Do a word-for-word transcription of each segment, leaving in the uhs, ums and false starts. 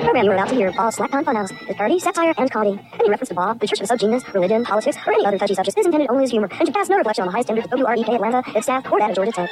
program you are about to hear, all Slack Con Funhouse, is parody, satire, and comedy. Any reference to Bob, the Church of Subgenius, religion, politics, or any other touchy subject is intended only as humor, and should cast no reflection on the high standards of W R E K Atlanta, its staff, or that of Georgia Tech.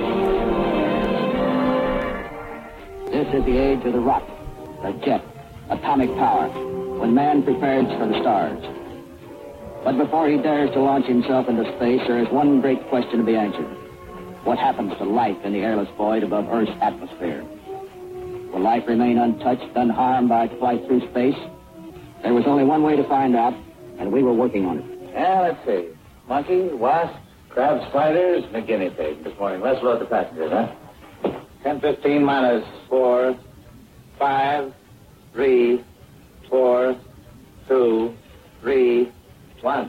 This is the age of the rocket, the jet, atomic power, when man prepares for the stars. But before he dares to launch himself into space, there is one great question to be answered. What happens to life in the airless void above Earth's atmosphere? Will life remain untouched, unharmed by flight through space? There was only one way to find out, and we were working on it. Yeah, let's see. Monkey, wasp, crab spiders, and a guinea pig this morning. Let's load the passengers, huh? ten fifteen minus four, five, three, four, two, three, one.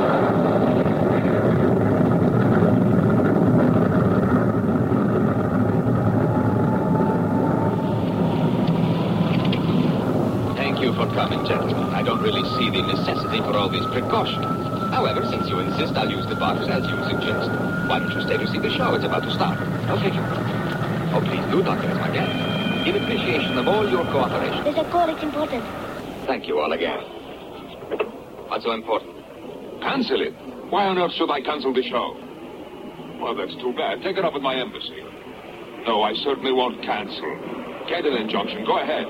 Thank you for coming, gentlemen. I don't really see the necessity for all these precautions. However, since you insist, I'll use the box as you suggest. Why don't you stay to see the show? It's about to start. Okay, you. Oh, please do, Doctor, as my guest. In appreciation of all your cooperation. There's a call, it's important. Thank you all again. What's so important? Cancel it. Why on earth should I cancel the show? Well, that's too bad. Take it up with my embassy. No, I certainly won't cancel. Get an injunction. Go ahead.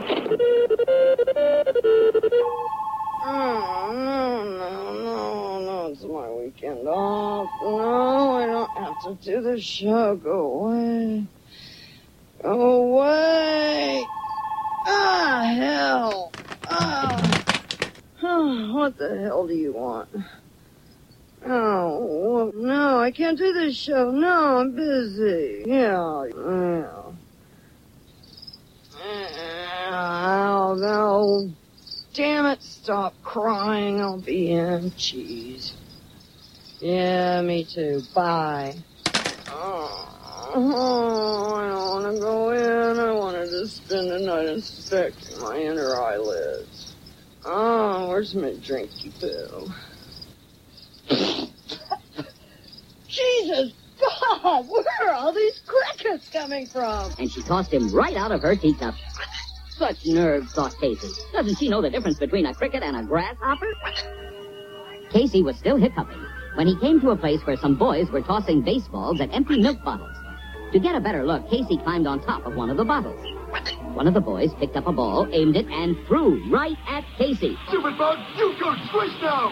Oh, no, no, no, no. It's my weekend off. No, I don't have to do the show. Go away. Go away. Ah, hell. Ah. Oh, what the hell do you want? Oh, no, I can't do this show. No, I'm busy. Yeah, yeah. Oh, no. Damn it, stop crying. I'll be in. Jeez. Yeah, me too. Bye. Oh, oh I don't want to go in. I wanted to spend the night inspecting my inner eyelids. Oh, where's my drinky poo? Jesus God, where are all these crickets coming from? And she tossed him right out of her teacup. Such nerves, thought Casey. Doesn't she know the difference between a cricket and a grasshopper? Casey was still hiccuping when he came to a place where some boys were tossing baseballs at empty milk bottles. To get a better look, Casey climbed on top of one of the bottles. One of the boys picked up a ball, aimed it, and threw right at Casey. Stupid bug, you go twist now!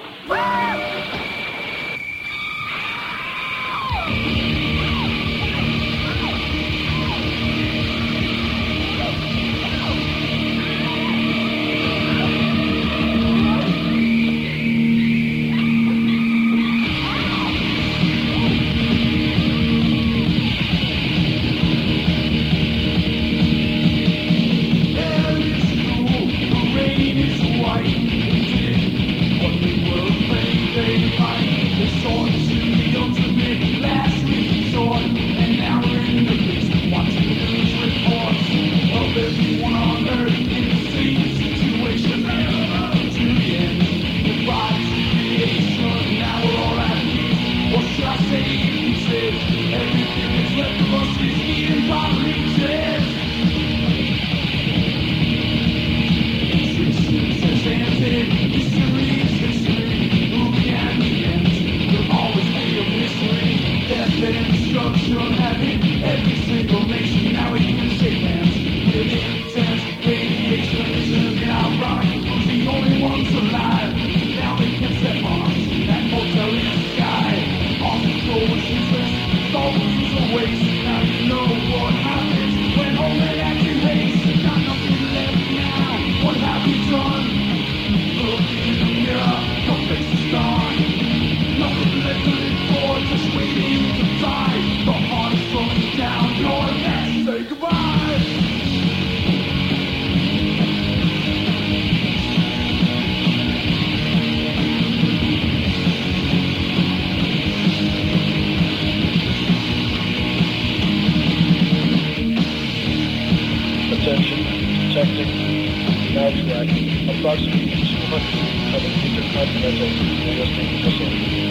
approximately two hundred of an intercontinental ballistic missile.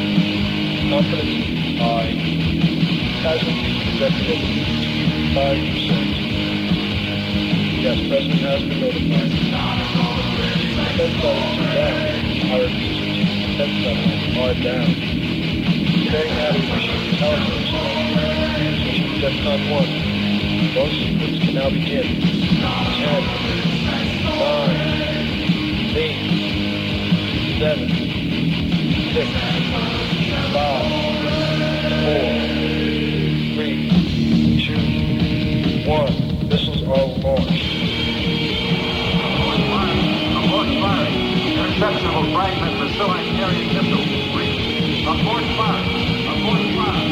Confidence high. Casualties projected at five percent. Yes, President has been notified. defense levels are down. I repeat, defense levels are down. Staying out of mission intelligence. Mission DEFCON one. Most sequence can now begin. Ten, nine, eight, seven, six, five, four, three, two, one. Missiles are launched. Abort fire. Interception will fragment the Soviet carrier missile. Abort fire. Abort fire.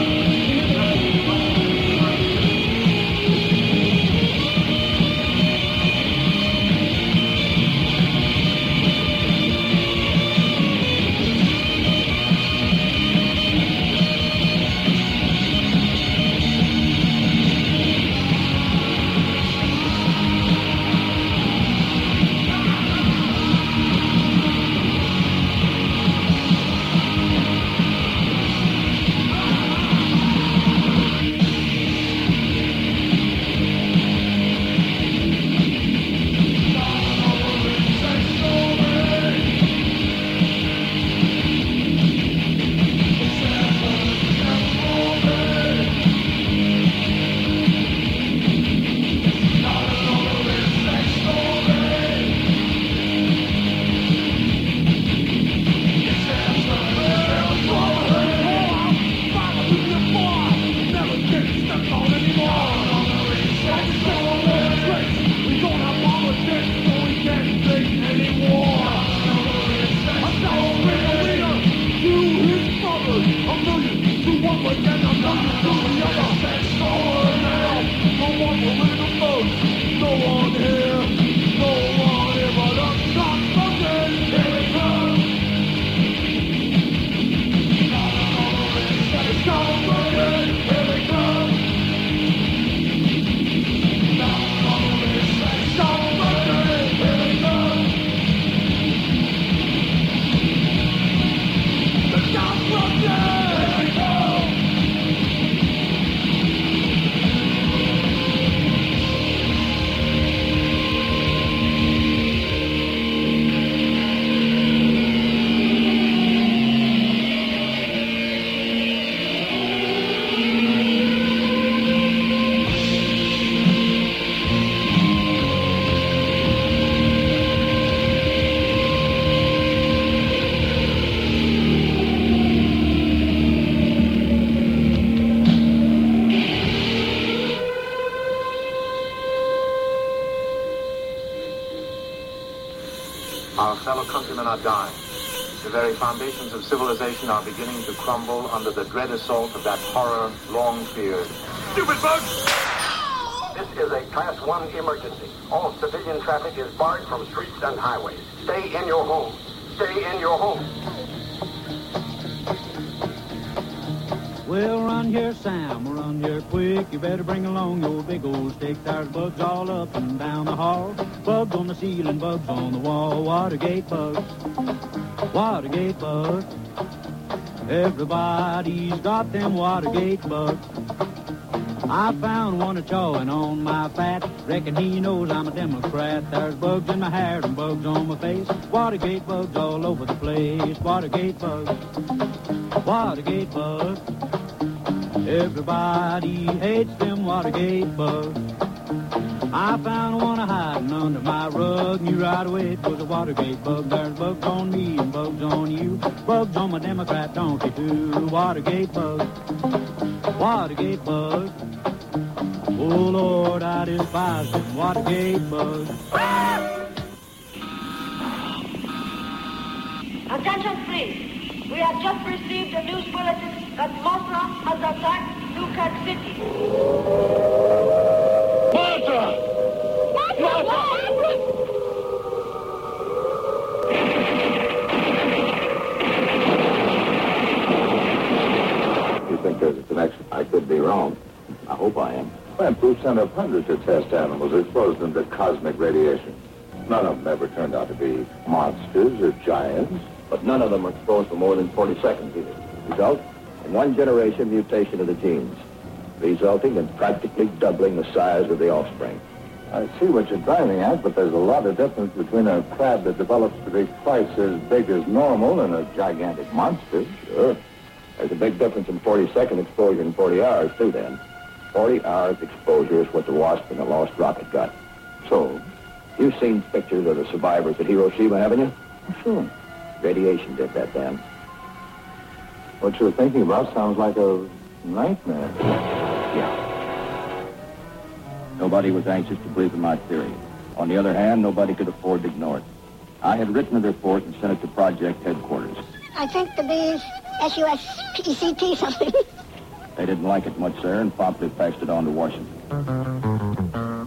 Our fellow countrymen are dying. The very foundations of civilization are beginning to crumble under the dread assault of that horror long feared. Stupid bugs! This is a class one emergency. All civilian traffic is barred from streets and highways. Stay in your homes. Stay in your homes. Well, run here, Sam, run here quick. You better bring along your big old stick. There's bugs all up and down the hall. Bugs on the ceiling, bugs on the wall. Watergate bugs, Watergate bugs. Everybody's got them Watergate bugs. I found one a-chawing on my fat. Reckon he knows I'm a Democrat. There's bugs in my hair and bugs on my face. Watergate bugs all over the place. Watergate bugs, Watergate bugs. Everybody hates them Watergate bugs. I found one a-hiding under my rug. Knew right away it was a Watergate bug. There's bugs on me and bugs on you. Bugs on my Democrat donkey too. Watergate bugs, Watergate bugs. Oh, Lord, I despise them Watergate bugs. Attention, please. We have just received a news bulletin that Mothra has attacked Newkirk City. Mothra! Mothra! You think there's a connection? I could be wrong. I hope I am. Well, proof sent up hundreds of test animals, exposed them to cosmic radiation. None of them ever turned out to be monsters or giants. But none of them were exposed for more than forty seconds either. Result? In one generation, mutation of the genes, resulting in practically doubling the size of the offspring. I see what you're driving at, but there's a lot of difference between a crab that develops to be twice as big as normal and a gigantic monster. Sure. There's a big difference in forty-second exposure and forty hours, too, then. forty hours exposure is what the Wasp and the Lost Rocket got. So, you've seen pictures of the survivors at Hiroshima, haven't you? Sure. Radiation did that, then. What you're thinking about sounds like a nightmare. Yeah. Nobody was anxious to believe in my theory. On the other hand, nobody could afford to ignore it. I had written a report and sent it to project headquarters. I think the bees S U S P C T something. They didn't like it much, sir, and promptly passed it on to Washington.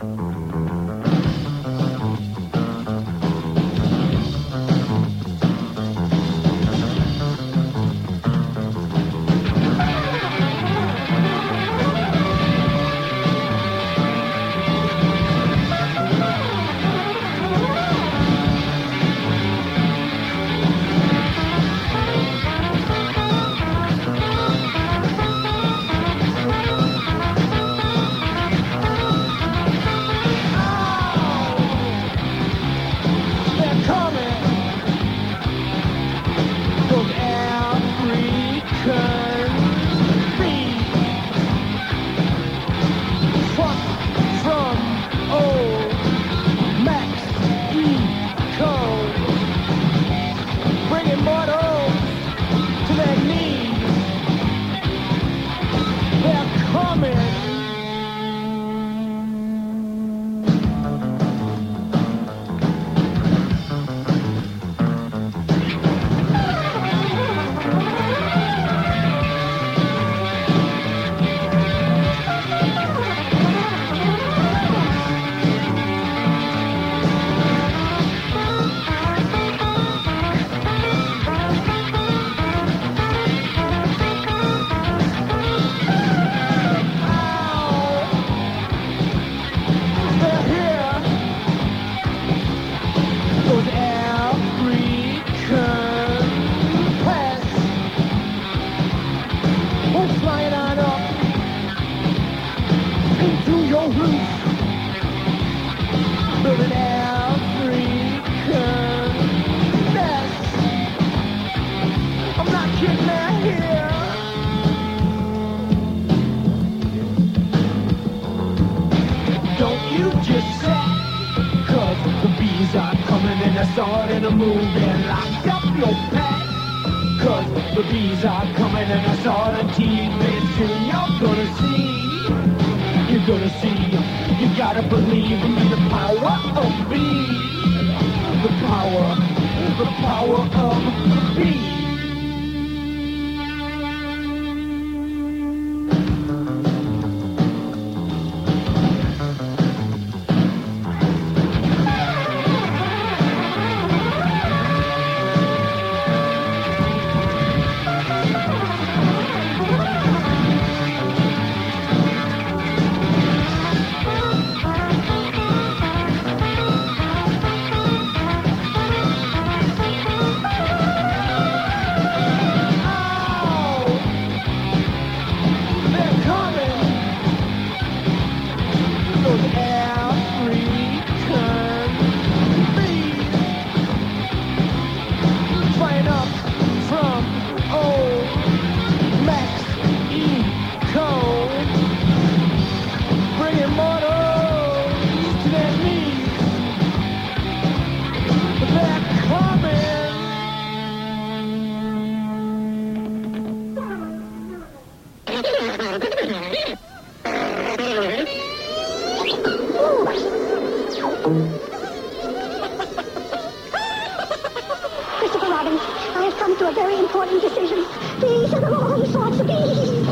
Christopher Robin, I have come to a very important decision. These are the wrong sorts of bees.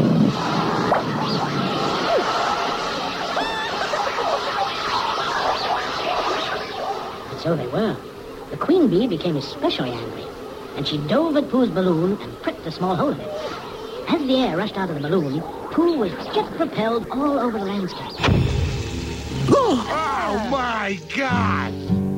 And so they were. The queen bee became especially angry, and she dove at Pooh's balloon and pricked a small hole in it. As the air rushed out of the balloon, Pooh was just propelled all over the landscape. Oh, my God!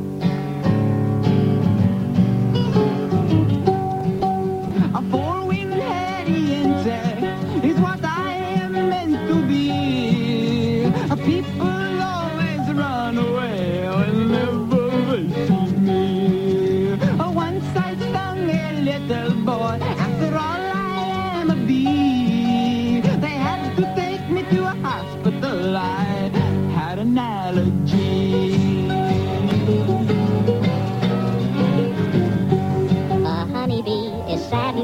A four-winged insect is what I am meant to be. People always run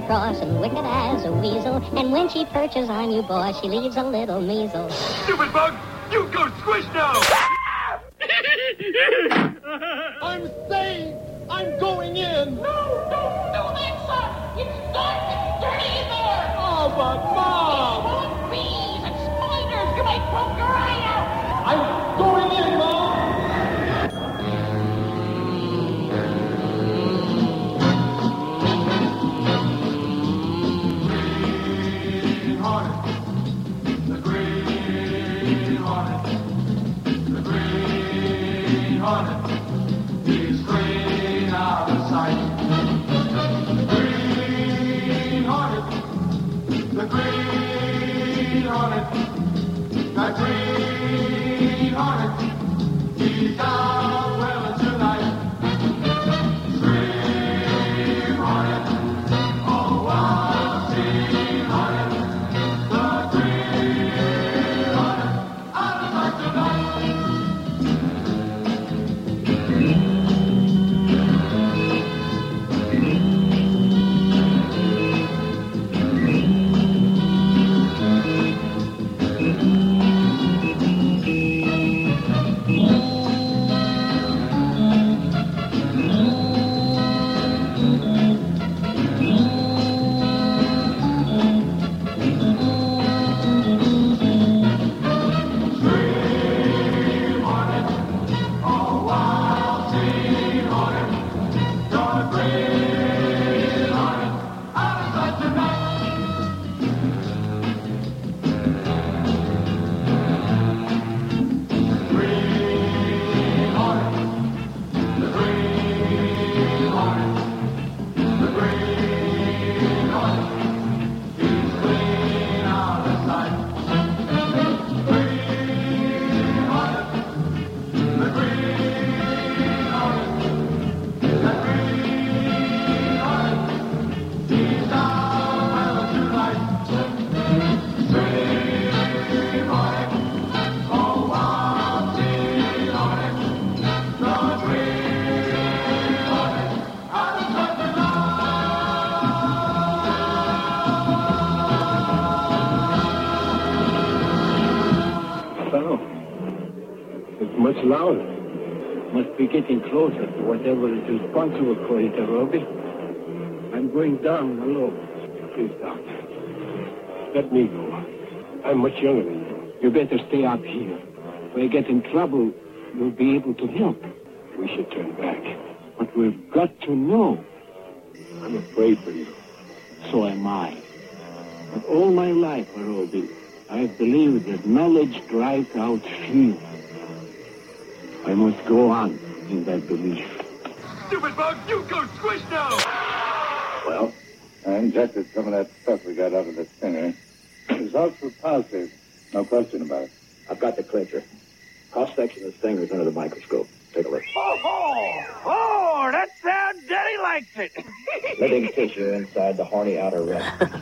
cross and wicked as a weasel. And when she perches on you, boy, she leaves a little measles. Stupid bug! You go squish now! I'm saved! I'm going in! No, don't do that, son! It's dark and dirty in there! Oh, but Mom! It's full of bees and spiders! You might poke your eye out! I'm going in, Mom! He's green out of sight. Green Hornet, the Green Hornet, the Green Hornet, he's out well tonight. Green Hornet, oh wow, Green Hornet, the Green Hornet, out of sight tonight. Much louder. Must be getting closer to whatever is responsible for it, Robbie. I'm going down alone. Please, Doctor. Let me go. I'm much younger than you. You better stay up here. If I get in trouble, you'll be able to help. We should turn back. But we've got to know. I'm afraid for you. So am I. But all my life, Robbie, I've believed that knowledge drives out fear. I must go on in that belief. Stupid bug, you go squish now! Well, I injected some of that stuff we got out of the stinger. Results were positive. No question about it. I've got the clincher. Cross-section of the stingers under the microscope. Take a look. Oh, oh, oh, that's how Daddy likes it. Living tissue inside the horny outer rim.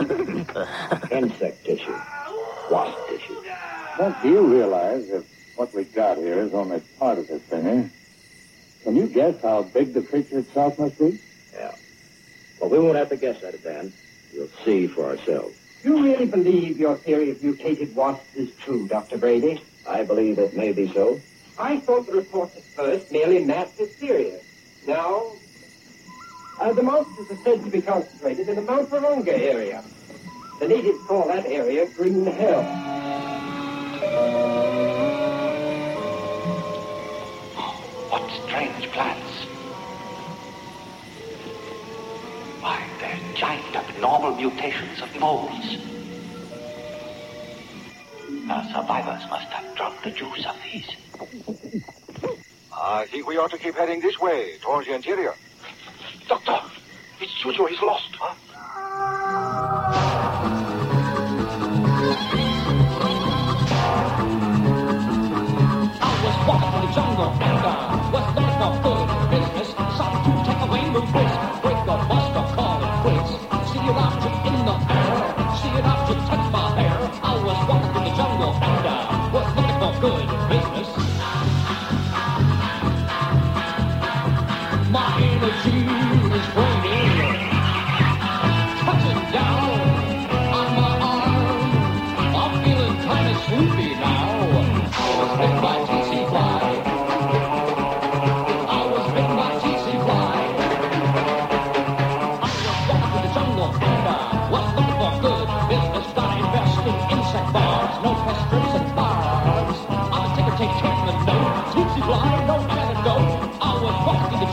Insect tissue. Wasp tissue. Don't you realize that what we got here is only part of the stinger? Can you guess how big the creature itself must be? Yeah. Well, we won't have to guess at it, Dan. We'll see for ourselves. You really believe your theory of mutated wasps is true, Doctor Brady? I believe it may be so. I thought the reports at first merely mapped hysteria. Now, uh, the monsters are said to be concentrated in the Mount Varonga area. The natives call that area Green Hell. What strange plants. Why, they're giant abnormal mutations of moles. Our survivors must have drunk the juice of these. I think we ought to keep heading this way, towards the interior. Doctor, it's Juju. He's lost, huh? I was walking through the jungle and uh, was looking for good business. Something to take away the risk. Break the bust or call it quits. See an object in the air. See an object touch my hair. I was walking through the jungle and uh, was looking for good business. My energy is raining. Touching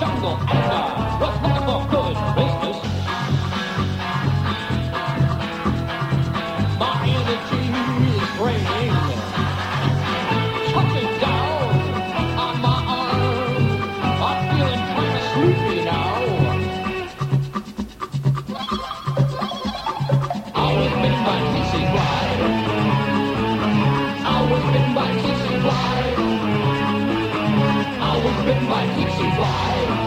jungle and uh, was looking for good business. My energy is raining, touching down on my arm. I'm feeling kind of sleepy now. I was bitten by a Dixie fly. I was bitten by a Dixie fly. I was bitten by a Dixie fly.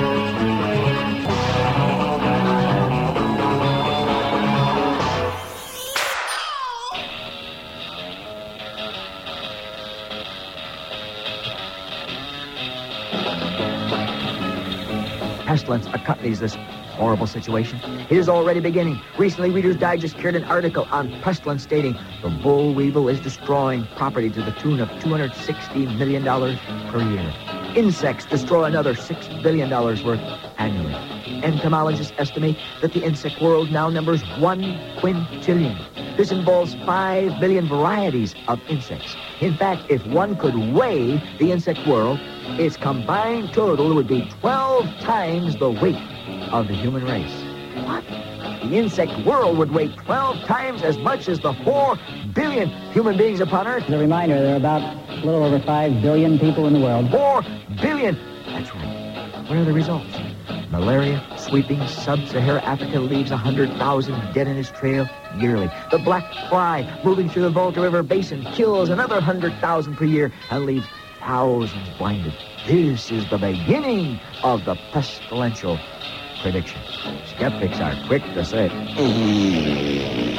Pestilence accompanies this horrible situation. It is already beginning. Recently, Reader's Digest carried an article on pestilence stating the boll weevil is destroying property to the tune of two hundred sixty million dollars per year. Insects destroy another six billion dollars worth annually. Entomologists estimate that the insect world now numbers one quintillion. This involves five billion varieties of insects. In fact, if one could weigh the insect world, its combined total would be twelve times the weight of the human race. What? The insect world would weigh twelve times as much as the four billion human beings upon Earth. As a reminder, there are about a little over five billion people in the world. Four billion! That's right. What are the results? Malaria sweeping sub-Saharan Africa leaves one hundred thousand dead in its trail yearly. The black fly moving through the Volta River Basin kills another one hundred thousand per year and leaves thousands blinded. This is the beginning of the pestilential prediction. Skeptics are quick to say it.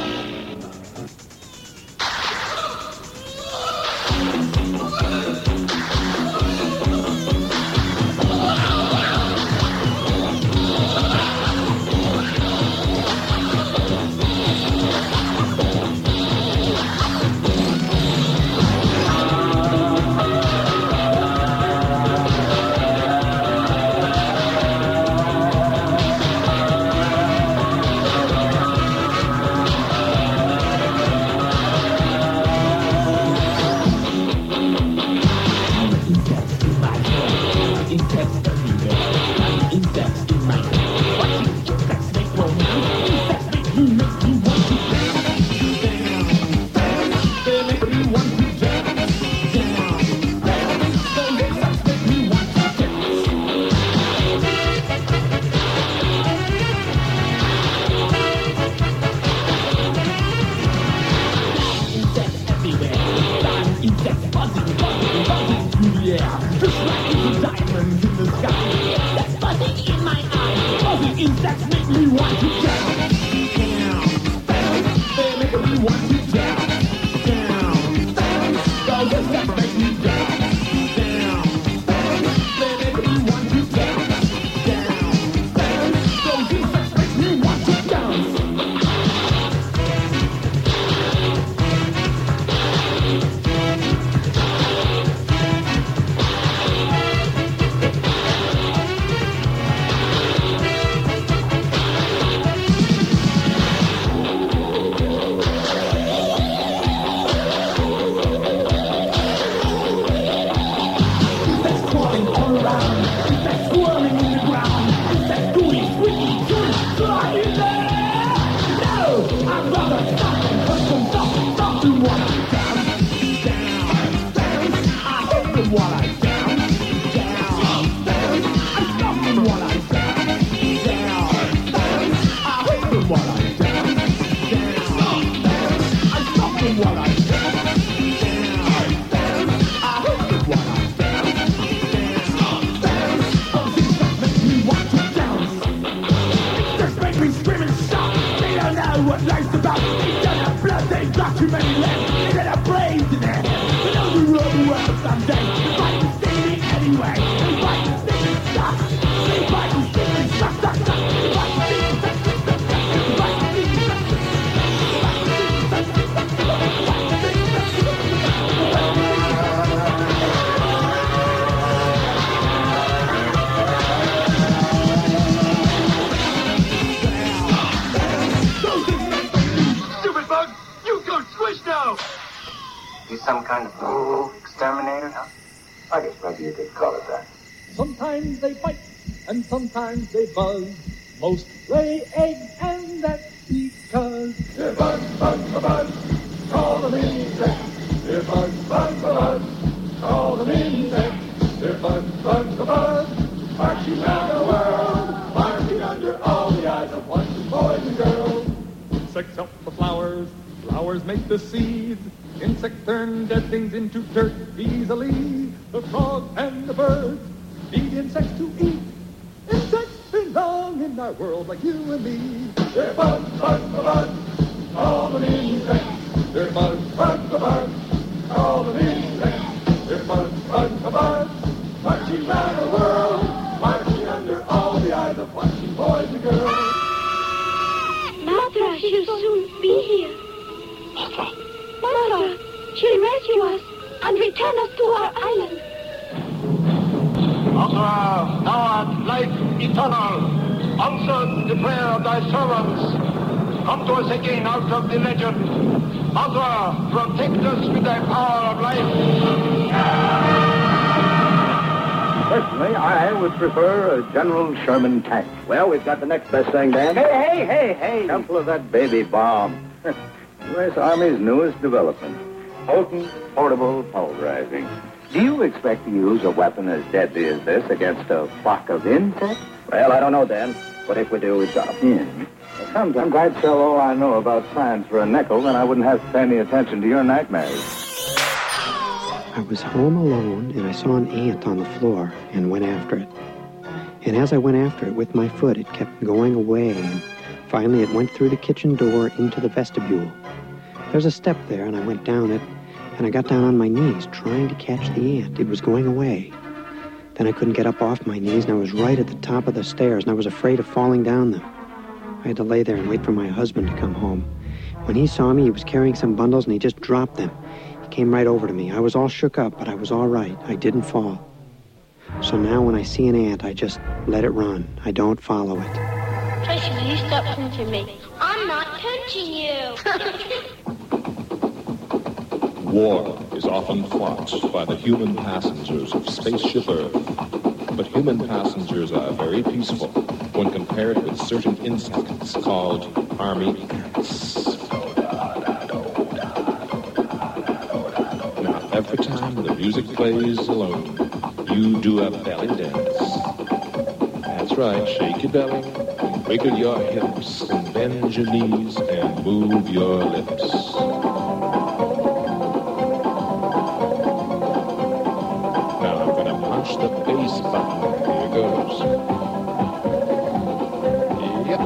He's some kind of bull exterminator, huh? I guess maybe you could call it that. Sometimes they fight, and sometimes they buzz. Most lay eggs, and that's because they're buzz, buzz, buzz, call them insects. They're buzz, buzz, buzz, call them insects. They're buzz, buzz, buzz, marching around the world, marching under all the eyes of watching boys and girls. Insects help the flowers, flowers make the seeds. Insects turn dead things into dirt easily. The frogs and the birds need insects to eat. Insects belong in our world like you and me. They're buzz, buzz, buzz, all them insects. They're buzz, buzz, buzz, all them insects. They're buzz, buzz, buzz, marching round the world, marching under all the eyes of watching boys and girls. Mothra, she'll soon be here. Mothra? Mothra, she'll rescue us and return us to our island. Mothra, thou art life eternal. Answer the prayer of thy servants. Come to us again out of the legend. Mothra, protect us with thy power of life. Personally, I would prefer a General Sherman tank. Well, we've got the next best thing, Dan. Hey, hey, hey, hey. Temple of that baby bomb. U S Army's newest development. Potent, portable pulverizing. Do you expect to use a weapon as deadly as this against a flock of insects? Well, I don't know, Dan. But if we do, we've got them. Yeah. Sometimes I'd sell all I know about science for a nickel, then I wouldn't have to pay any attention to your nightmares. I was home alone, and I saw an ant on the floor and went after it. And as I went after it with my foot, it kept going away, and finally it went through the kitchen door into the vestibule. There's a step there, and I went down it, and I got down on my knees, trying to catch the ant. It was going away. Then I couldn't get up off my knees, and I was right at the top of the stairs, and I was afraid of falling down them. I had to lay there and wait for my husband to come home. When he saw me, he was carrying some bundles, and he just dropped them. He came right over to me. I was all shook up, but I was all right. I didn't fall. So now when I see an ant, I just let it run. I don't follow it. Tracy, will you stop punching me? I'm not punching you. War is often fought by the human passengers of Spaceship Earth. But human passengers are very peaceful when compared with certain insects called army ants. Now, every time the music plays alone, you do a belly dance. That's right, shake your belly, wiggle your hips, and bend your knees, and move your lips. The bass button. Here goes. Yep.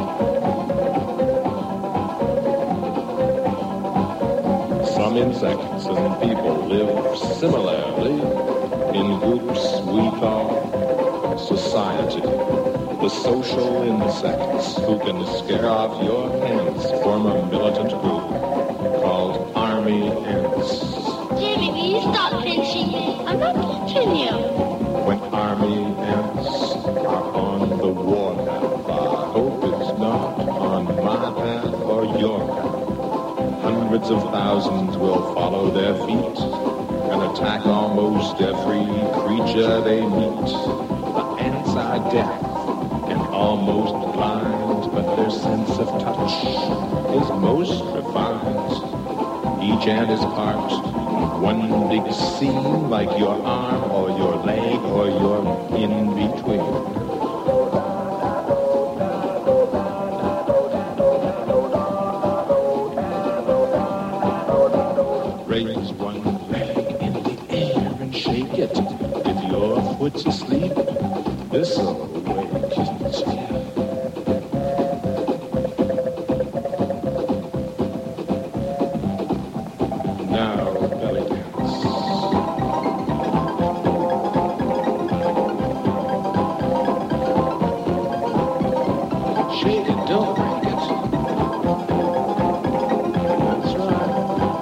Some insects and people live similarly in groups we call society. The social insects who can scare off your ants form a militant group called army ants. Jimmy, will you stop pinching me? I'm not pinching you. When army ants are on the warpath, I hope it's not on my path or your path. Hundreds of thousands will follow their feet and attack almost every creature they meet. The ants are deaf and almost blind, but their sense of touch is most refined. Each ant is part one big seam, like your arm or your leg or your in-between. Raise one leg in the air and shake it. If your foot's asleep, this'll wake you. Now, belly dance. Shake it, don't break it. That's right.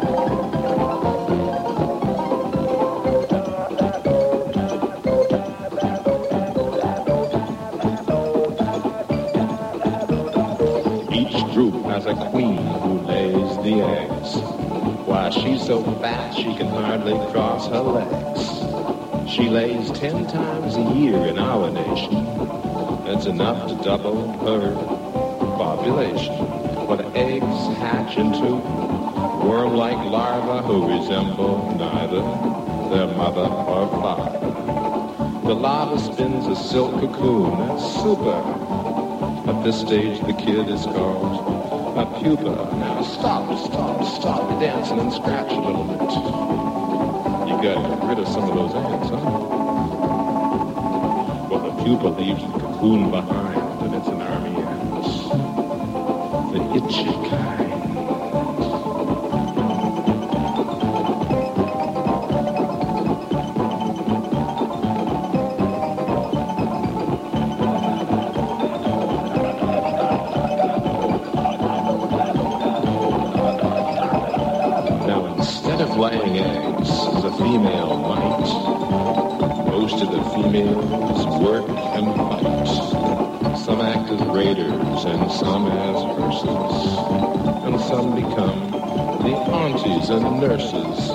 Each group has a queen who lays the eggs. Why, she's so fat she can hardly cross her legs. She lays ten times a year in our nation, It's enough to double her population. When eggs hatch into worm-like larvae who resemble neither their mother or father. The larva spins a silk cocoon. That's super. At this stage, the kid is called a pupa. Now stop, stop, stop dancing and scratch a little bit. You got to get rid of some of those ants, huh? Well, the pupa leaves the cocoon behind, and it's an army of ants. The itchy kind. Laying eggs as a female might. Most of the females work and fight. Some act as raiders and some as hearses. And some become the aunties and nurses.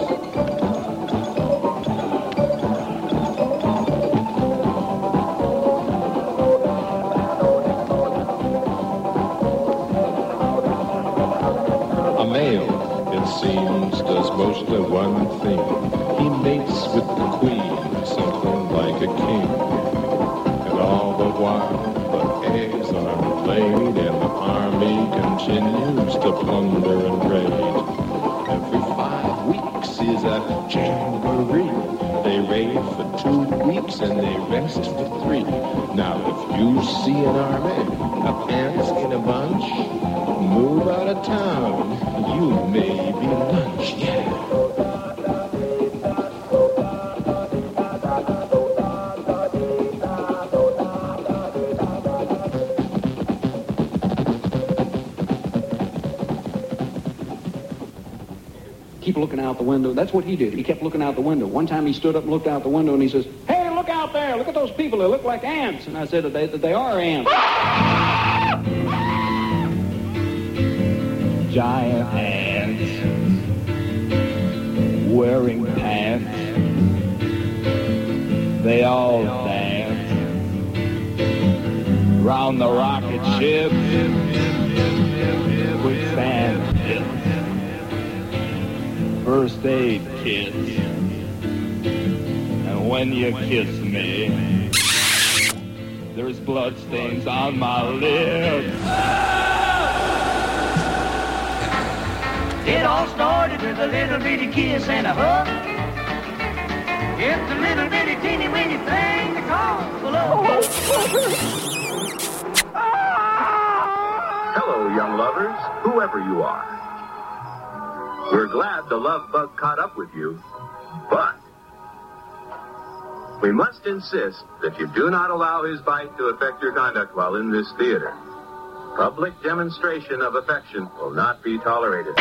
A male, it seems, does mostly one thing. He mates with the queen, something like a king. And all the while, the eggs are laid, and the army continues to plunder and raid. Every five weeks is a jamboree. They raid for two weeks and they rest for three. Now, if you see an army of ants in a bunch, move out of town. You may be lunch, yeah. Keep looking out the window. That's what he did. He kept looking out the window. One time he stood up and looked out the window and he says, "Hey, look out there. Look at those people. They look like ants." And I said that they, that they are ants. Giant ants wearing pants. They all dance round the rocket ship with sand pits. First aid kits. And when you kiss me, there's blood stains on my lips. It all started with a little bitty kiss and a hug. It's a little bitty teeny weeny thing that calls love. Hello, young lovers, whoever you are. We're glad the love bug caught up with you, but we must insist that you do not allow his bite to affect your conduct while in this theater. Public demonstration of affection will not be tolerated.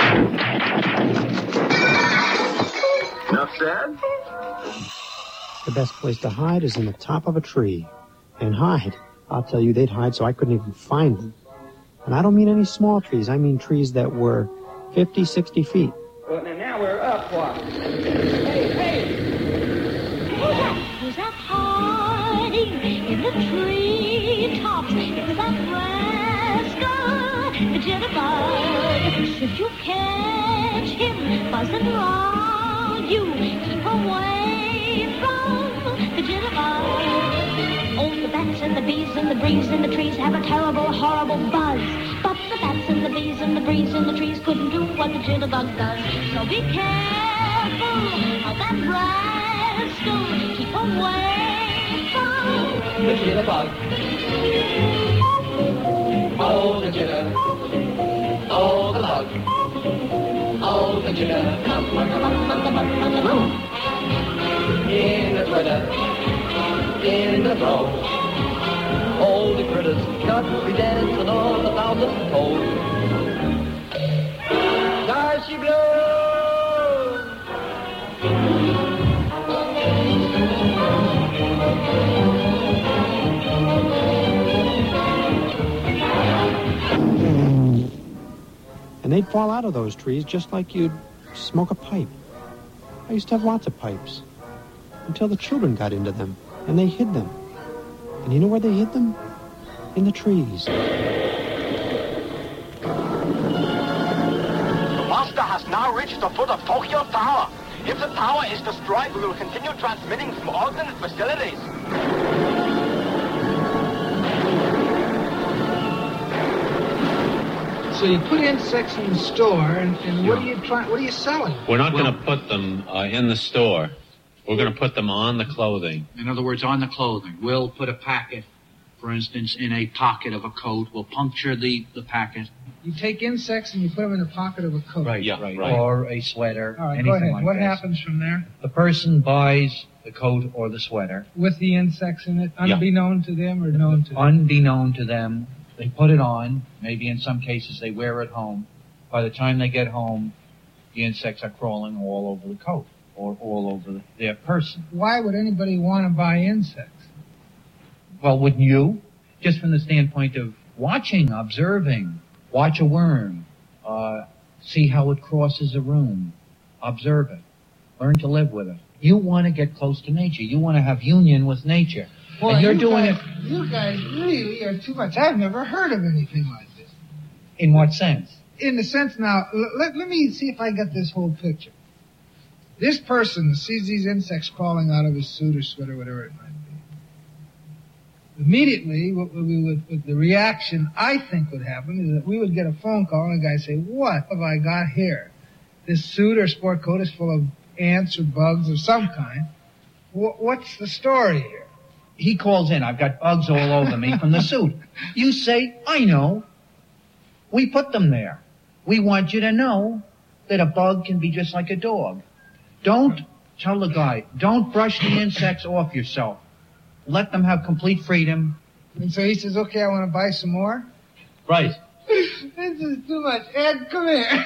Enough said? The best place to hide is in the top of a tree. And hide. I'll tell you, they'd hide so I couldn't even find them. And I don't mean any small trees. I mean trees that were fifty, sixty feet. Well, and now we're up, what? Hey, hey! Who's that? Who's that hiding in the tree tops? It was that rascal, the jitterbug. Should you catch him buzzing around you, keep away from the jitterbug. Oh, the bats and the bees and the breeze and the trees have a terrible, horrible buzz. But the bats and the bees and the breeze and the trees couldn't do what the jitterbug does. So be careful of that rascal. Keep away from the jitterbug. Oh, the jitter. Oh, the bug. Oh, the jitter. Come, come, come, come, come, come, come. In the twitter. In the throat. All the critters got to be dancing on the thousand toes. There she blows. And they'd fall out of those trees just like you'd smoke a pipe. I used to have lots of pipes. Until the children got into them, and they hid them. And you know where they hid them? in the trees. The monster has now reached the foot of Tokyo Tower. If the tower is destroyed, we will continue transmitting from alternate facilities. So you put insects in the store, and, and what are you trying? What are you selling? We're not well, going to put them uh, in the store. We're going to put them on the clothing. In other words, on the clothing. We'll put a packet, for instance, in a pocket of a coat. We'll puncture the, the packet. You take insects and you put them in the pocket of a coat. Right, yeah, right. right. Or a sweater. All right, anything go ahead. Like what this. happens from there? The person buys the coat or the sweater. With the insects in it, unbeknown yeah. to them or known to them? Unbeknown to them. They put it on. Maybe in some cases they wear it home. By the time they get home, the insects are crawling all over the coat or all over their person. Why would anybody want to buy insects? Well, wouldn't you? Just from the standpoint of watching, observing. Watch a worm. Uh, see how it crosses a room. Observe it. Learn to live with it. You want to get close to nature. You want to have union with nature. Well, and you're you doing guys, it... You guys really are too much. I've never heard of anything like this. In what sense? In the sense now, let, let me see if I get this whole picture. This person sees these insects crawling out of his suit or sweater, whatever it might be. Immediately, what we would, what the reaction I think would happen is that we would get a phone call and a guy say, what have I got here? This suit or sport coat is full of ants or bugs of some kind. W- what's the story here? He calls in, I've got bugs all over me from the suit. You say, I know. We put them there. We want you to know that a bug can be just like a dog. Don't tell the guy, don't brush the insects off yourself. Let them have complete freedom. And so he says, okay, I want to buy some more? Right. This is too much. Ed, come here.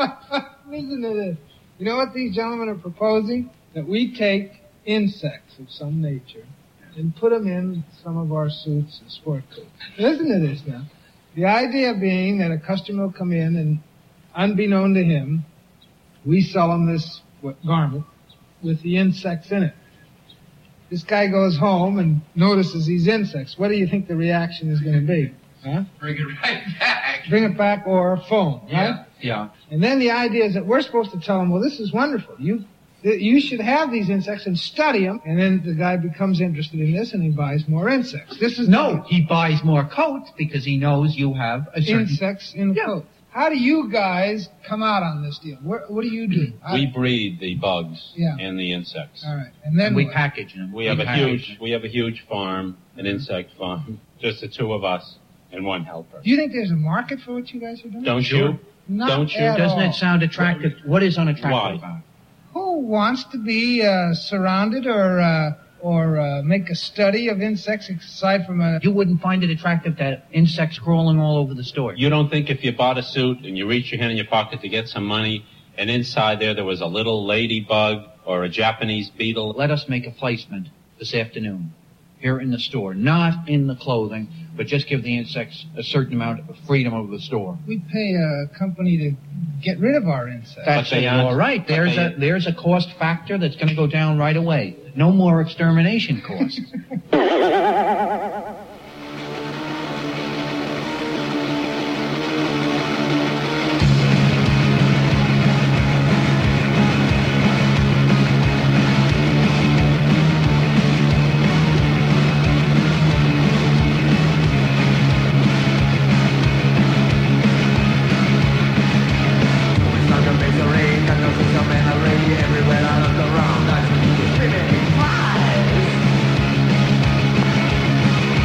Listen to this. You know what these gentlemen are proposing? That we take insects of some nature and put them in some of our suits and sport coats. Listen to this now. The idea being that a customer will come in and, unbeknown to him, we sell him this what, garment with the insects in it. This guy goes home and notices these insects. What do you think the reaction is going to be? Huh? Bring it right back. Bring it back or phone, right? Yeah. Yeah. And then the idea is that we're supposed to tell him, well, this is wonderful. You You should have these insects and study them, and then the guy becomes interested in this and he buys more insects. This is no, the, he buys more coats because he knows you have a certain... insects in yeah. coats. How do you guys come out on this deal? What, what do you do? We breed the bugs yeah. and the insects. All right, and then and we what? package them. We, we have a package. huge, we have a huge farm, an insect farm, just the two of us and one helper. Do you think there's a market for what you guys are doing? Don't sure. you? Not Don't you? at Doesn't all. it sound attractive? What is unattractive Why? about it? Who wants to be uh, surrounded or uh, or uh, make a study of insects aside from a... You wouldn't find it attractive to have insects crawling all over the store. You don't think if you bought a suit and you reach your hand in your pocket to get some money and inside there there was a little ladybug or a Japanese beetle? Let us make a placement this afternoon here in the store, not in the clothing, but just give the insects a certain amount of freedom over the store. We pay a company to get rid of our insects. That's all right. There's a there's a cost factor that's going to go down right away. No more extermination costs. Everywhere I look around, I see you screaming fires.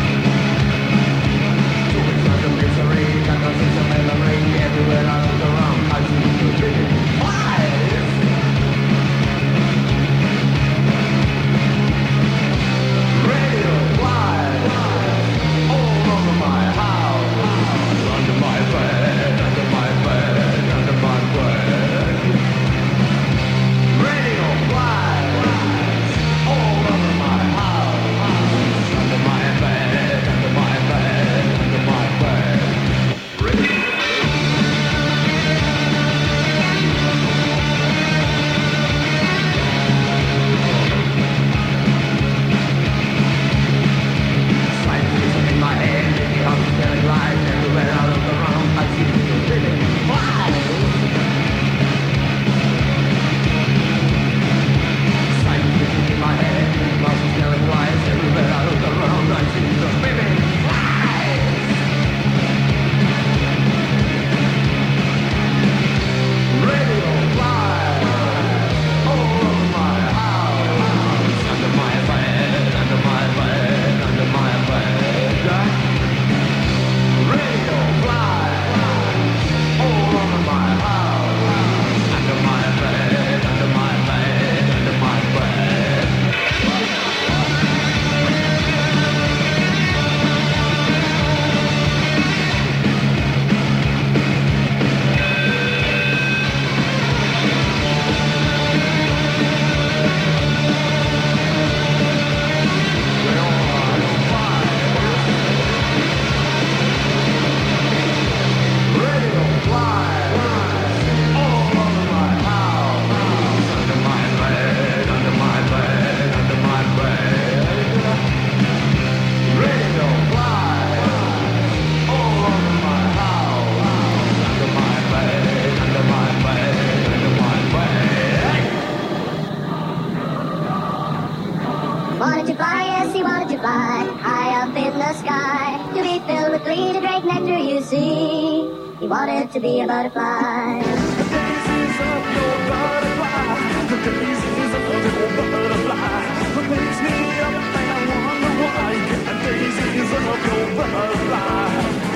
free to drink nectar, you see. He wanted to be a butterfly. The daisies of your butterfly. The daisies of your butterfly. What makes me up and I wonder why. Get the daisies of your butterfly.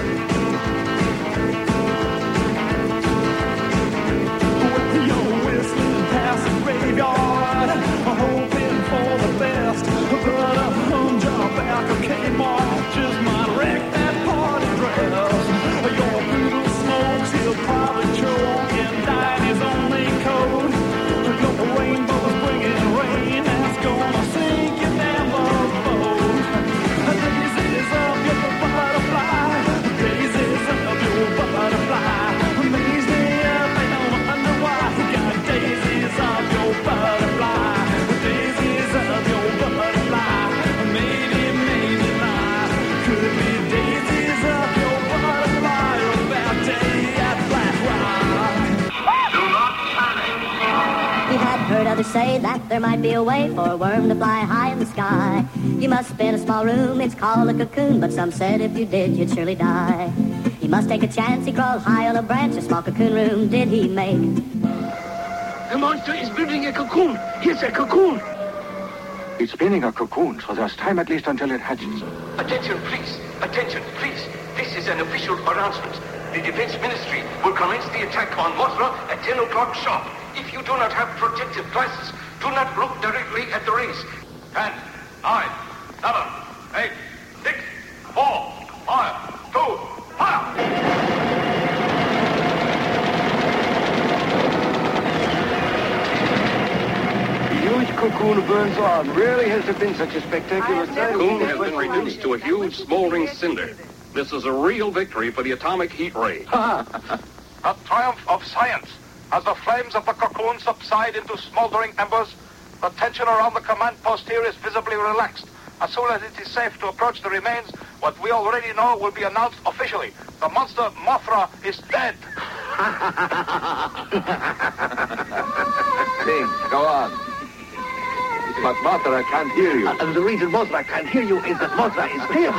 When you're whistling past the graveyard, hoping for the best, but a humdrum back of Kmart just might wreck that party dress. Your poodle smokes, he'll probably choke and die in his only coat. Your rainbow's bringing rain that's gonna sink your damn love boat. Daisies of your butterfly, daisies of your butterfly. Amaze me up and I wonder why. Got daisies of your butterfly, daisies of your butterfly. Maybe, maybe not. Could be daisies of your butterfly on that day at Black Rock. Do not panic. He had heard others say that there might be a way for a worm to fly high in the sky. You must spin a small room, it's called a cocoon, but some said if you did, you'd surely die. He must take a chance, he crawled high on a branch, a small cocoon room did he make. The monster is building a cocoon. Here's a cocoon. It's spinning a cocoon, so there's time at least until it hatches. Attention, please. Attention, please. This is an official announcement. The Defense Ministry will commence the attack on Mothra at ten o'clock sharp. If you do not have protective glasses, do not look directly at the rays. Ten, nine, seven, eight, six, four, five, two, fire! Huge cocoon burns on. Rarely has there been such a spectacular sight. Cocoon has been reduced to a huge smoldering cinder. This is a real victory for the atomic heat ray. A triumph of science. As the flames of the cocoon subside into smoldering embers, the tension around the command post here is visibly relaxed. As soon as it is safe to approach the remains, what we already know will be announced officially. The monster Mothra is dead. Sing, go on. But Mothra can't hear you. Uh, the reason Mothra can't hear you is that Mothra is dead.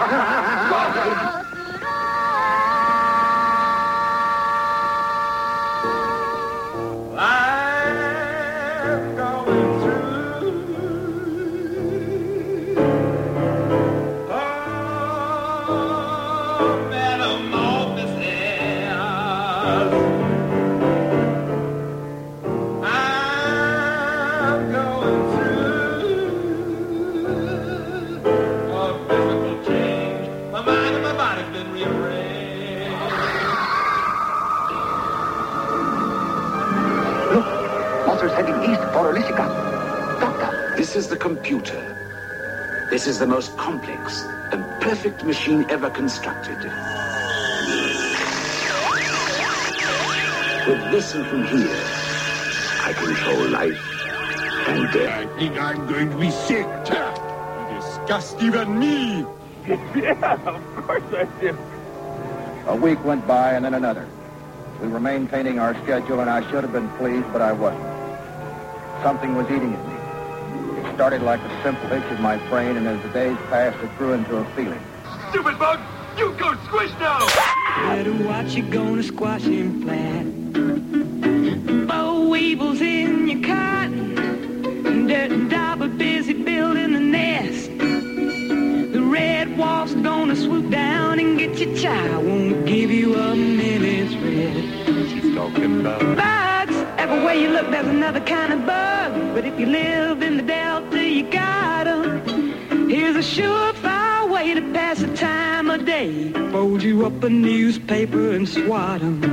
I'm going through a metamorphosis. I'm going through a physical change. My mind and my body's been rearranged. Mothra's heading east for Olisica. Doctor. This is the computer. This is the most complex and perfect machine ever constructed. With this and from here, I control life and death. I think I'm going to be sick. You disgust even me. Yeah, of course I do. A week went by and then another. We were maintaining our schedule, and I should have been pleased, but I wasn't. Something was eating at me. It started like a simple itch in my brain, and as the days passed, it grew into a feeling. Stupid bug! You go squish now! Better watch, you're gonna squash him flat. Boll weevils in your cotton, dirt and dauber busy building a nest. The red wolf's gonna swoop down and get your child, won't give you a minute's rest. She's talking about Bugs! Everywhere you look, there's another kind of bug. But if you live in the Delta, you got 'em. Here's a surefire way to pass the time of day. Fold you up a newspaper and swat 'em.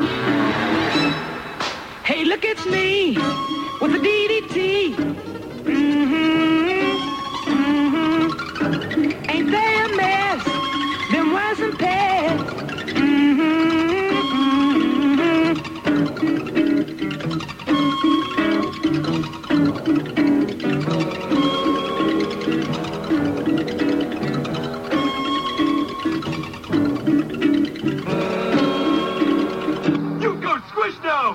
Hey, look, it's me with the D D T. Mm-hmm, mm-hmm. Ain't they a mess? Them worse than pests. Mm-hmm, mm-hmm. You go squish now!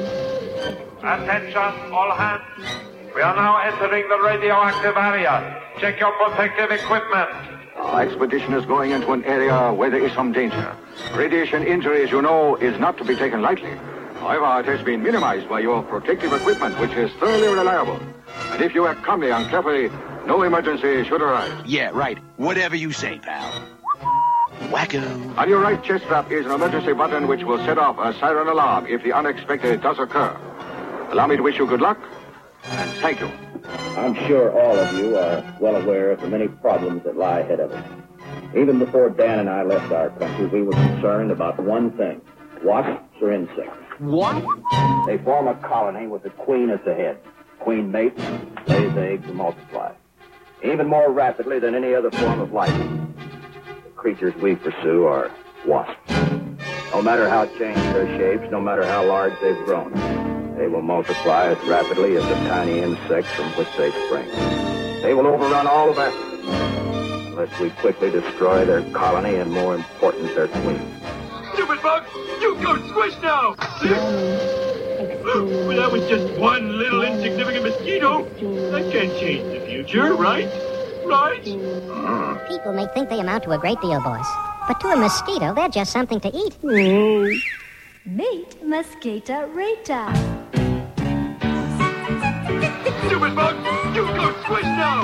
Attention, all hands. We are now entering the radioactive area. Check your protective equipment. Our expedition is going into an area where there is some danger. Radiation injury, as you know, is not to be taken lightly. However, it has been minimized by your protective equipment, which is thoroughly reliable. And if you act calmly and carefully, no emergency should arise. Yeah, right. Whatever you say, pal. Wacko. On your right chest strap is an emergency button which will set off a siren alarm if the unexpected does occur. Allow me to wish you good luck, and thank you. I'm sure all of you are well aware of the many problems that lie ahead of us. Even before Dan and I left our country, we were concerned about one thing: wasps or insects. What? They form a colony with the queen at the head. Queen mates, lays eggs, and multiplies. Even more rapidly than any other form of life. The creatures we pursue are wasps. No matter how changed their shapes, no matter how large they've grown, they will multiply as rapidly as the tiny insects from which they spring. They will overrun all of Africa unless we quickly destroy their colony and, more important, their queen. Stupid bug! You go squish now! Well, that was just one little insignificant mosquito. That can't change the future, right? Right? People may think they amount to a great deal, boss. But to a mosquito, they're just something to eat. Meet Mosquito Rita. Stupid bug! You go squish now!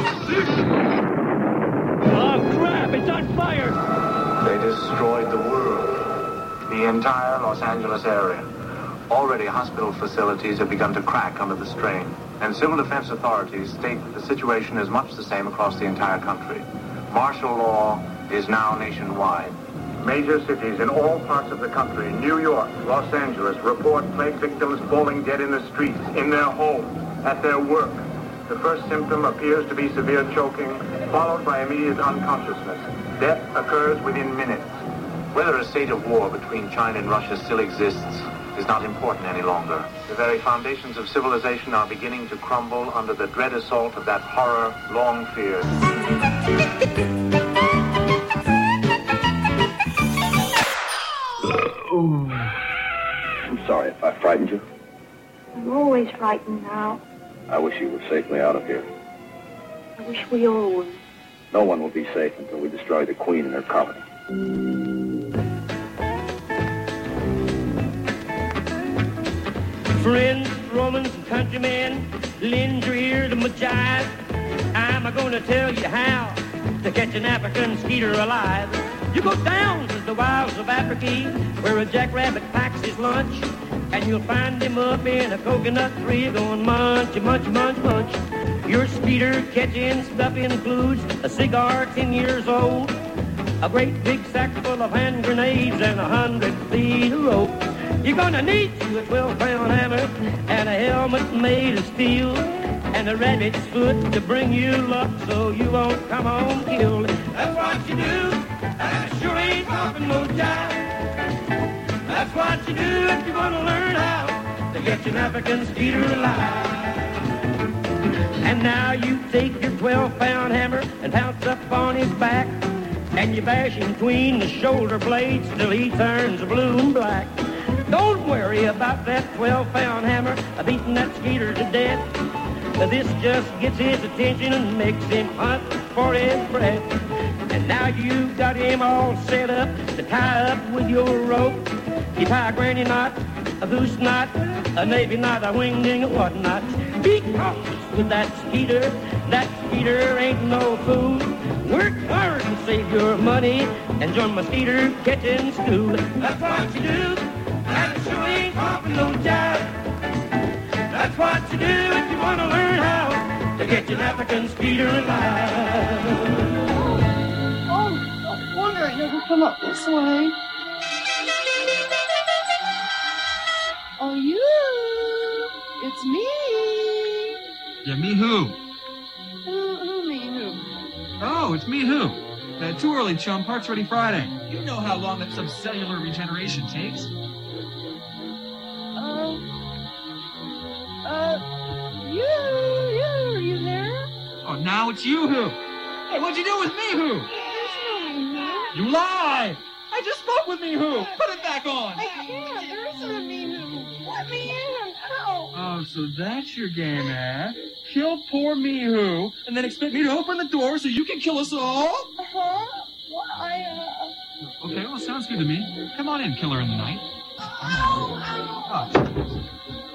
Oh, crap! It's on fire! They destroyed the world. The entire Los Angeles area. Already hospital facilities have begun to crack under the strain, and civil defense authorities state that the situation is much the same across the entire country. Martial law is now nationwide. Major cities in all parts of the country, New York, Los Angeles, report plague victims falling dead in the streets, in their homes, at their work. The first symptom appears to be severe choking, followed by immediate unconsciousness. Death occurs within minutes. Whether a state of war between China and Russia still exists is not important any longer. The very foundations of civilization are beginning to crumble under the dread assault of that horror long feared. I'm sorry if I frightened you. I'm always frightened now. I wish you were safely out of here. I wish we all were. No one will be safe until we destroy the queen and her colony. Friends, Romans, and countrymen, lend your ear to my jive. I'm a-gonna tell you how to catch an African skeeter alive. You go down to the wilds of Africa, where a jackrabbit packs his lunch, and you'll find him up in a coconut tree going munch, munch, munch, munch. Your skeeter catching stuff includes a cigar ten years old, a great big sack full of hand grenades, and a hundred feet of rope. You're gonna need you a twelve-pound hammer and a helmet made of steel and a rabbit's foot to bring you luck so you won't come home killed. That's what you do. That sure ain't talking no jive. That's what you do if you want to learn how to get your African skeeter alive. And now you take your twelve-pound hammer and pounce up on his back, and you bash him between the shoulder blades till he turns blue and black. Don't worry about that twelve-pound hammer beating that skeeter to death. This just gets his attention and makes him hunt for his breath. And now you've got him all set up to tie up with your rope. You tie a granny knot, a goose knot, a navy knot, a wingding, a whatnot. Be cautious with that skeeter. That skeeter ain't no fool. Work hard and save your money and join my skeeter catching school. That's what you do. And it sure ain't talking no jive. That's what you do if you want to learn how to get your African skeeter alive. Oh, I wonder it doesn't come up this way. Oh, you? It's me. Yeah, me who? Who, who, me, who? Oh, it's me who? Uh, too early, chum. Park's ready Friday. You know how long that subcellular regeneration takes. Uh, uh, you, you, are you there? Oh, now it's you who. Hey, what'd you do with me who? There's no me who. You lie! I just spoke with me who. Put it back on. I can't. There isn't a me who. Let me in. Ow. Oh, so that's your game, eh? Kill poor Mihu, and then expect me to open the door so you can kill us all? Uh-huh. Well, I, uh... Okay, well, sounds good to me. Come on in, killer in the night. Oh, jeez.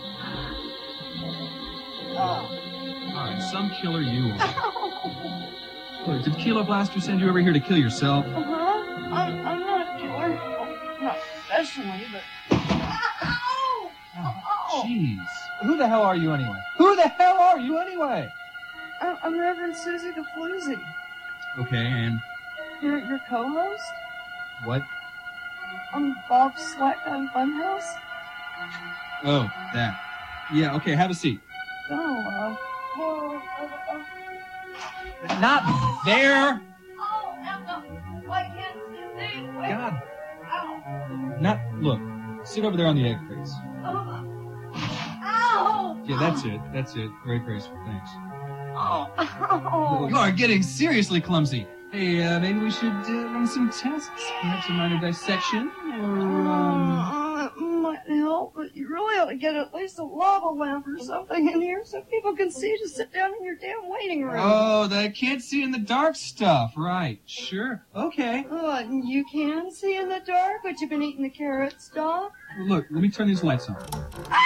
Oh. All right, some killer you are. Look, did Kilo Blaster send you over here to kill yourself? Uh-huh. I'm, I'm not a killer. Well, not professionally, but... Ow! Oh, jeez. Who the hell are you anyway? Who the hell are you anyway? I'm, I'm Reverend Susie the Floozy. Okay, and You're your co-host? what? On Bob's Slackline Funhouse? Oh, that. Yeah, okay, have a seat. Oh, uh... Oh, oh, oh. Not there! Oh, no, I can't see things. Wait. God. Ow. Not, look, sit over there on the egg crates. Oh. Ow! Yeah, that's it, that's it. Very graceful, thanks. Oh. Ow. You are getting seriously clumsy. Hey, uh, maybe we should uh, run some tests? Perhaps a minor dissection? Or, um... Uh, it might help, but you really ought to get at least a lava lamp or something in here so people can see to sit down in your damn waiting room. Oh, the can't see in the dark stuff. Right, sure. Okay. Uh, you can see in the dark, but you've been eating the carrots, Doc? Well, look, let me turn these lights on. Ah!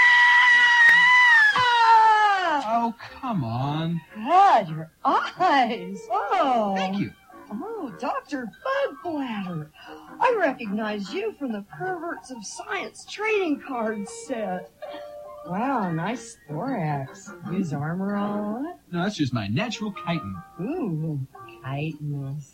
Oh, come on. God, your eyes. Oh. Thank you. Oh, Doctor Bugbladder. I recognize you from the Perverts of Science trading card set. Wow, nice thorax. Use armor on it? No, that's just my natural chitin. Ooh, chitinous.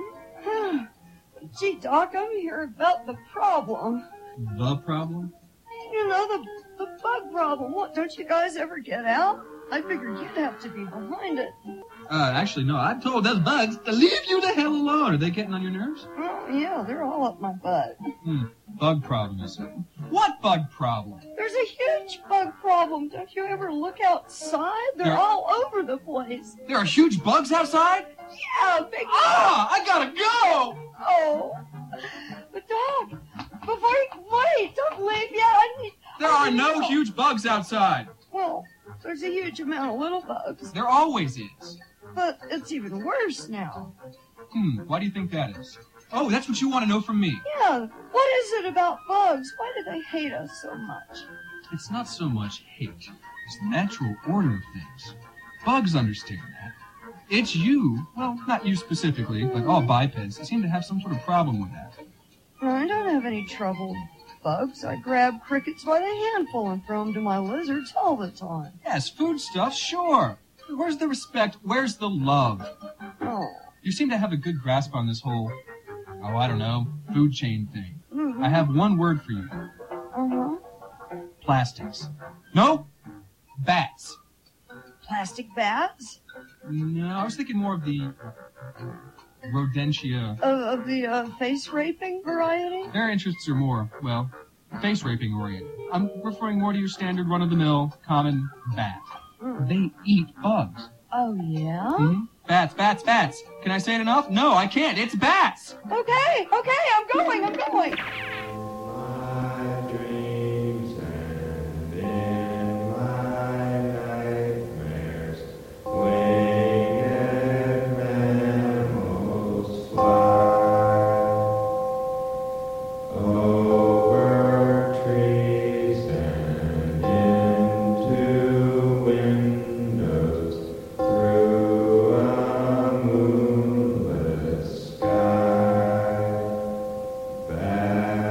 Gee, Doc, I'm here about the problem. The problem? You know, the, the bug problem. What, don't you guys ever get out? I figured you'd have to be behind it. Uh, actually, no. I've told those bugs to leave you the hell alone. Are they getting on your nerves? Oh, yeah, they're all up my butt. Hmm. Bug problem, is it? What bug problem? There's a huge bug problem. Don't you ever look outside? They're There- all over the place. There are huge bugs outside? Yeah, big... Ah, I gotta go! Oh. But, Doc, before you... Wait, don't leave yet. I need... There I are need no help. huge bugs outside. Well, there's a huge amount of little bugs. There always is. But it's even worse now. Hmm, why do you think that is? Oh, that's what you want to know from me. Yeah, what is it about bugs? Why do they hate us so much? It's not so much hate. It's the natural order of things. Bugs understand that. It's you, well, not you specifically, but all bipeds seem to have some sort of problem with that. I don't have any trouble with bugs. I grab crickets by the handful and throw them to my lizards all the time. Yes, food stuff, sure. Where's the respect? Where's the love? Oh. You seem to have a good grasp on this whole, oh, I don't know, food chain thing. Mm-hmm. I have one word for you. Uh-huh. Plastics. No? Bats. Plastic bats? No, I was thinking more of the rodentia. Of, of the uh, face raping variety? Their interests are more, well, face raping oriented. I'm referring more to your standard run-of-the-mill common bat. Mm. They eat bugs. Oh, yeah? Hmm? Bats, bats, bats. Can I say it enough? No, I can't. It's bats. Okay, okay, I'm going, I'm going. Bad.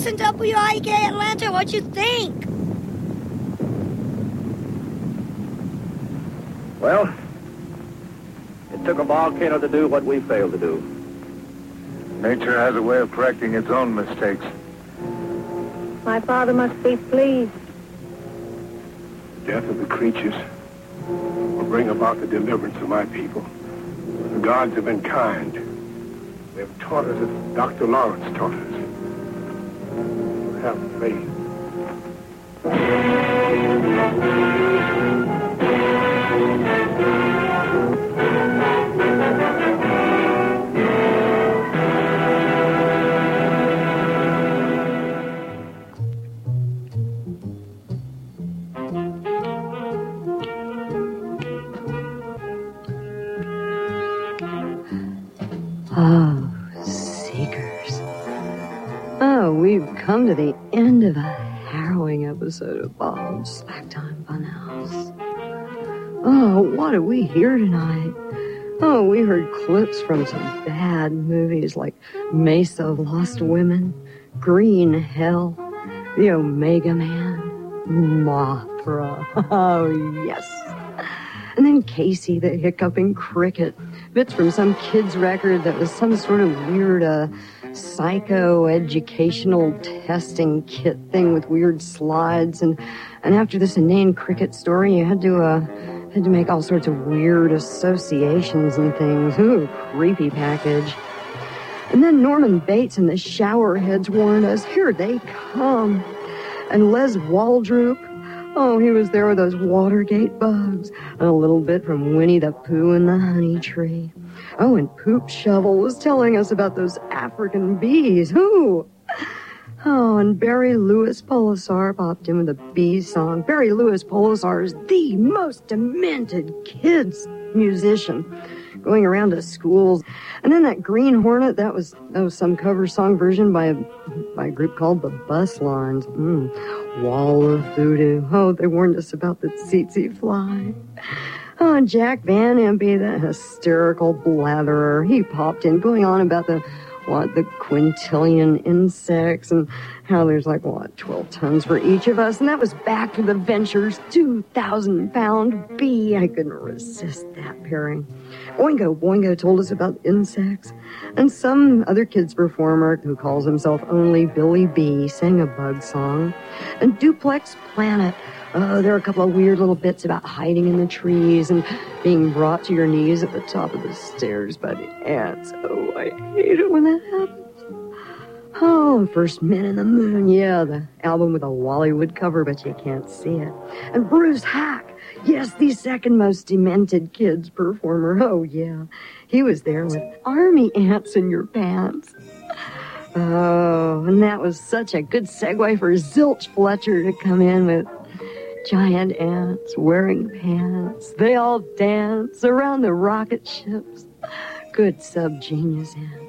Listen, W I K Atlanta, what you think? Well, it took a volcano to do what we failed to do. Nature has a way of correcting its own mistakes. My father must be pleased. The death of the creatures will bring about the deliverance of my people. The gods have been kind. They have taught us as Doctor Lawrence taught us. To have faith. Oh, Seekers. Oh, we've come to the end of a harrowing episode of Bob's Slacktime Funhouse. Oh, what did we hear tonight? Oh, we heard clips from some bad movies like Mesa Lost Women, Green Hell, The Omega Man, Mothra. Oh, yes. And then Casey the Hiccuping Cricket. Bits from some kid's record that was some sort of weird, uh, psycho-educational testing kit thing with weird slides. And, and after this inane cricket story, you had to, uh, had to make all sorts of weird associations and things. Ooh, creepy package. And then Norman Bates and the Showerheads warned us, here they come. And Les Waldrop, oh, he was there with those Watergate bugs. And a little bit from Winnie the Pooh and the Honey Tree. Oh, and Poop Shovel was telling us about those African bees. Ooh. Oh, and Barry Lewis Polisar popped in with a bee song. Barry Lewis Polisar is the most demented kids musician, going around to schools. And then that Green Hornet, that was that was some cover song version by a, by a group called the Bus Lines. Mm. Wall of Voodoo. Oh, they warned us about the tsetse fly. Oh, and Jack Van Impe, the hysterical blatherer, he popped in going on about the, what, the quintillion insects and how there's like, what, twelve tons for each of us. And that was Back to the Venture's two thousand pound bee. I couldn't resist that pairing. Boingo Boingo told us about insects. And some other kid's performer who calls himself Only Billy B sang a bug song. And Duplex Planet, oh, there are a couple of weird little bits about hiding in the trees and being brought to your knees at the top of the stairs by the ants. Oh, I hate it when that happens. Oh, First Men in the Moon, yeah, the album with a Wallywood cover, but you can't see it. And Bruce Hack, yes, the second most demented kids performer. Oh, yeah, he was there with army ants in your pants. Oh, and that was such a good segue for Zilch Fletcher to come in with giant ants wearing pants. They all dance around the rocket ships. Good sub-genius ants.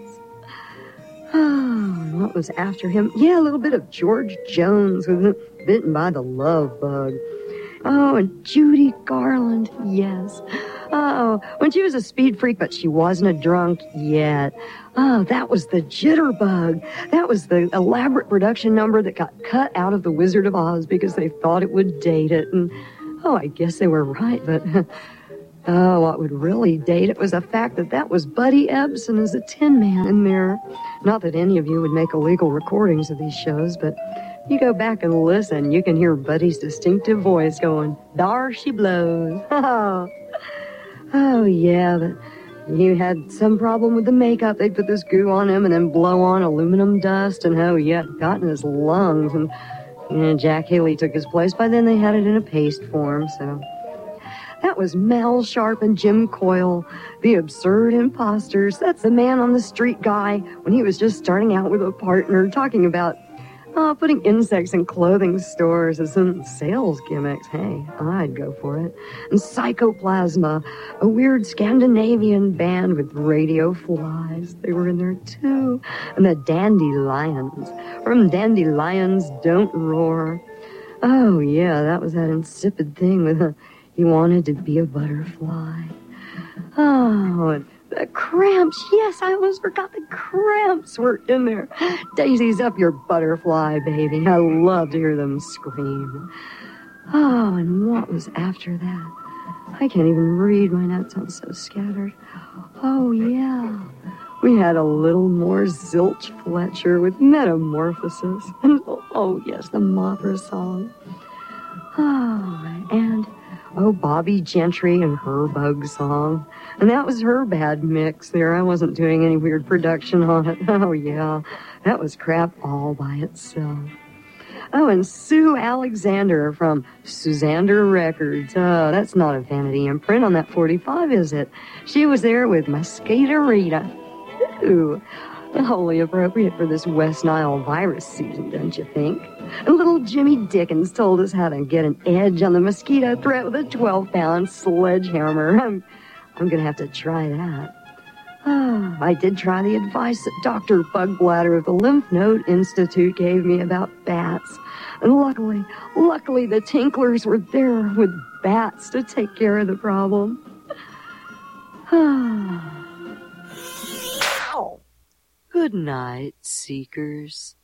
Oh, what was after him? Yeah, a little bit of George Jones was bitten by the love bug. Oh, and Judy Garland, yes. Oh, when she was a speed freak, but she wasn't a drunk yet. Oh, that was the Jitterbug. That was the elaborate production number that got cut out of The Wizard of Oz because they thought it would date it. And, oh, I guess they were right, but... Oh, what would really date it was the fact that that was Buddy Ebsen as a Tin Man in there. Not that any of you would make illegal recordings of these shows, but you go back and listen, you can hear Buddy's distinctive voice going, "Dar she blows." Oh, yeah, but you had some problem with the makeup. They'd put this goo on him and then blow on aluminum dust, and oh, yeah, it got in his lungs. And you know, Jack Haley took his place. By then they had it in a paste form, so... That was Mel Sharp and Jim Coyle, the absurd imposters. That's the man on the street guy when he was just starting out with a partner, talking about uh, putting insects in clothing stores as some sales gimmicks. Hey, I'd go for it. And Psychoplasma, a weird Scandinavian band with radio flies. They were in there too. And the Dandelions, from Dandelions Don't Roar. Oh, yeah, that was that insipid thing with a... He wanted to be a butterfly. Oh, and The cramps. Yes, I almost forgot the cramps were in there. Daisy's up your butterfly, baby. I love to hear them scream. Oh, and what was after that? I can't even read. My notes, I'm so scattered. Oh, yeah. We had a little more Zilch Fletcher with Metamorphosis. And, oh, yes, the Mothra song. Oh, and, oh, Bobby Gentry and her bug song. And that was her bad mix there. I wasn't doing any weird production on it. Oh, yeah. That was crap all by itself. Oh, and Sue Alexander from Susander Records. Oh, that's not a vanity imprint on that forty-five, is it? She was there with Mosquito Rita. Ooh, wholly appropriate for this West Nile virus season, don't you think? And little Jimmy Dickens told us how to get an edge on the mosquito threat with a twelve-pound sledgehammer. I'm, I'm going to have to try that. Oh, I did try the advice that Doctor Bugbladder of the Lymph Node Institute gave me about bats. And luckily, luckily the Tinklers were there with bats to take care of the problem. Good night, Seekers.